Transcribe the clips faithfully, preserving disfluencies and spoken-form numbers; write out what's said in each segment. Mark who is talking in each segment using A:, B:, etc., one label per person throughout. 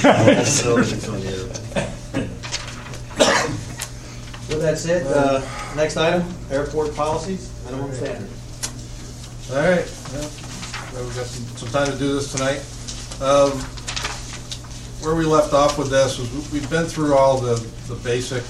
A: With that said, uh, next item, airport policies, minimum standards.
B: All right, well, well, we've got some, some time to do this tonight. Um, where we left off with this was we've been through all the, the basic,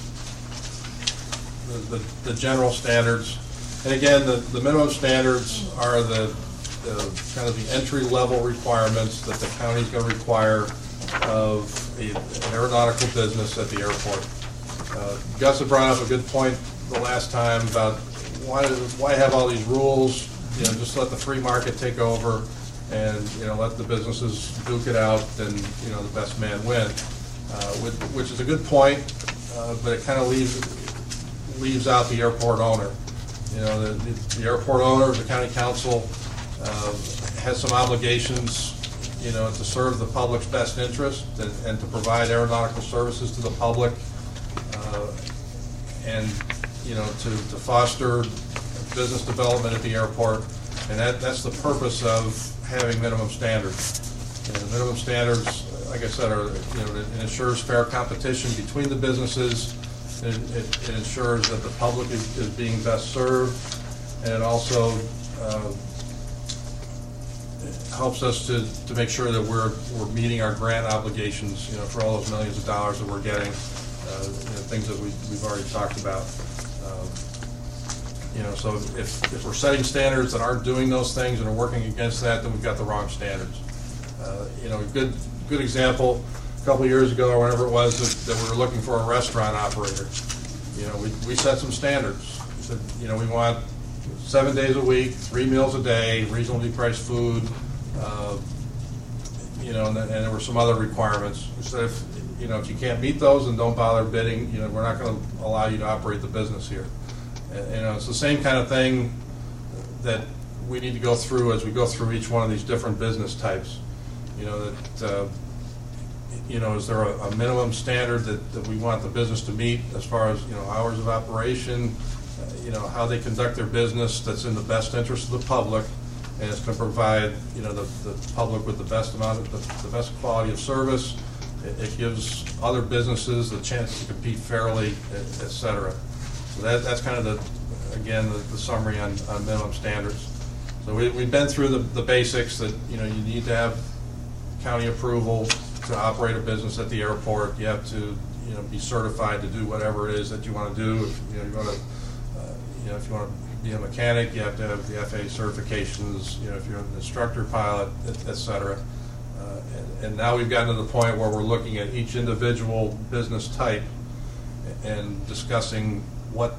B: the, the, the general standards. And again, the, the minimum standards are the, the kind of the entry level requirements that the county's going to require of a, an aeronautical business at the airport. Uh, Gus had brought up a good point the last time about why, why have all these rules? You know, just let the free market take over, and you know, let the businesses duke it out, and you know, the best man win. Uh, with, which is a good point, uh, but it kind of leaves leaves out the airport owner. You know, the, the, the airport owner, the county council, uh, has some obligations, you know, to serve the public's best interest and, and to provide aeronautical services to the public, uh, and you know, to, to foster business development at the airport, and that, that's the purpose of having minimum standards. And the minimum standards, like I said, are, you know, it ensures fair competition between the businesses. It, it, it ensures that the public is, is being best served, and it also uh, it helps us to, to make sure that we're we're meeting our grant obligations, you know, for all those millions of dollars that we're getting, uh, you know, things that we, we've already talked about. Um, you know, so if if we're setting standards that aren't doing those things and are working against that, then we've got the wrong standards. Uh, you know, a good good example. A couple of years ago, or whenever it was, that, that we were looking for a restaurant operator. You know, we, we set some standards. We said, you know, we want seven days a week, three meals a day, reasonably priced food, uh, you know, and, then, and there were some other requirements. We said, if, you know, if you can't meet those, then don't bother bidding. You know, we're not going to allow you to operate the business here. And, you know, it's the same kind of thing that we need to go through as we go through each one of these different business types. You know, that, uh, you know, is there a, a minimum standard that, that we want the business to meet as far as, you know, hours of operation, uh, you know, how they conduct their business that's in the best interest of the public, and it's going to provide, you know, the, the public with the best amount of, the, the best quality of service. It, it gives other businesses the chance to compete fairly, et, et cetera. So that, that's kind of the, again, the, the summary on, on minimum standards. So we, we've been through the, the basics that, you know, you need to have county approval to operate a business at the airport. You have to, you know, be certified to do whatever it is that you want to do. If you know, you want to, uh, you know, if you want to be a mechanic, you have to have the F A A certifications. You know, if you're an instructor pilot, et cetera. Uh, and, and now we've gotten to the point where we're looking at each individual business type and discussing what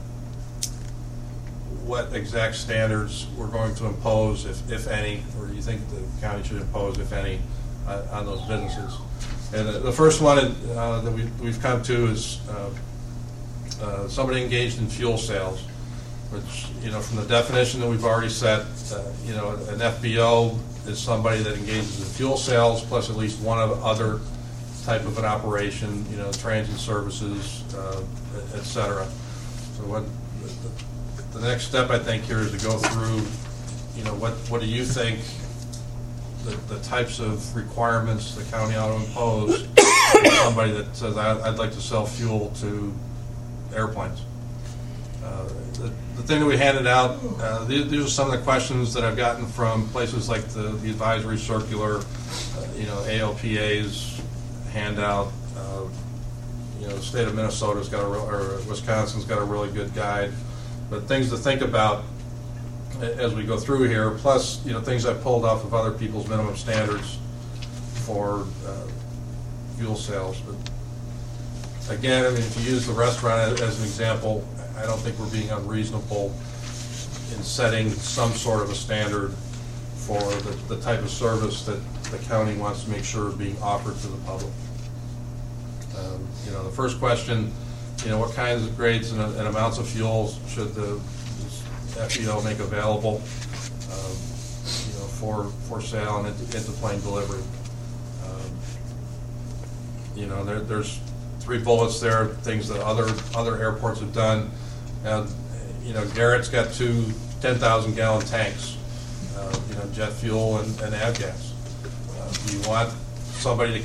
B: what exact standards we're going to impose, if if any, or you think the county should impose, if any, uh, on those businesses. And the first one uh, that we, we've come to is uh, uh, somebody engaged in fuel sales, which, you know, from the definition that we've already set, uh, you know, an F B O is somebody that engages in fuel sales plus at least one of other type of an operation, you know, transit services, uh, et cetera. So what the, the next step, I think, here is to go through, you know, what, what do you think The, the types of requirements the county ought to impose for somebody that says, I'd like to sell fuel to airplanes. Uh, the, the thing that we handed out, uh, these, these are some of the questions that I've gotten from places like the, the advisory circular, uh, you know, A L P A's handout. Uh, you know, the state of Minnesota's got a real, or Wisconsin's got a really good guide. But things to think about as we go through here, plus, you know, things I've pulled off of other people's minimum standards for uh, fuel sales. But again, I mean, if you use the restaurant as an example, I don't think we're being unreasonable in setting some sort of a standard for the, the type of service that the county wants to make sure is being offered to the public. Um, you know, the first question, you know, what kinds of grades and, and amounts of fuels should the F B O make available, um, you know, for for sale and into, into plane delivery. Um, you know, there, there's three bullets there, things that other other airports have done. And you know, Garrett's got two ten thousand gallon tanks, uh, you know, jet fuel and, and avgas. Uh, do you want somebody to